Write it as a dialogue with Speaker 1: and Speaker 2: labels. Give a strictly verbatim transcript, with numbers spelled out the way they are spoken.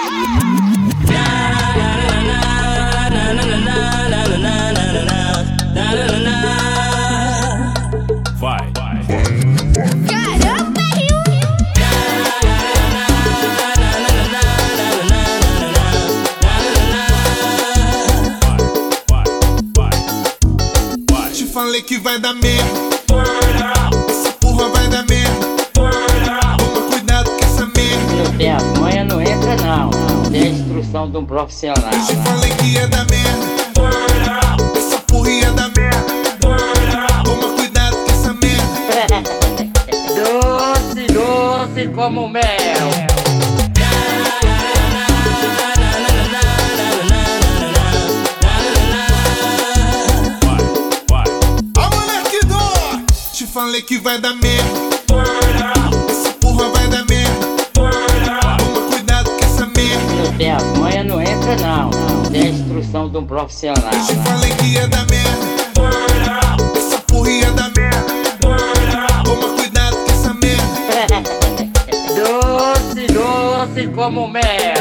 Speaker 1: Vai, vai.
Speaker 2: Caramba,
Speaker 3: Te falei que vai dar merda, essa porra vai dar merda. Toma cuidado com essa merda.
Speaker 4: Não tem as manhas, não entra não. Tem a instrução de um profissional.
Speaker 3: Te falei que ia dar merda, essa porra ia dar merda. Toma cuidado com essa merda.
Speaker 4: Doce, doce como mel.
Speaker 3: Te falei que vai dar merda, essa porra vai dar merda. Toma cuidado com essa merda.
Speaker 4: Não tem as manhas, não entra não. Tem a instrução de um profissional.
Speaker 3: Te falei que ia dar merda, essa porra ia dar merda. Toma cuidado com essa merda.
Speaker 4: Doce, doce como mel.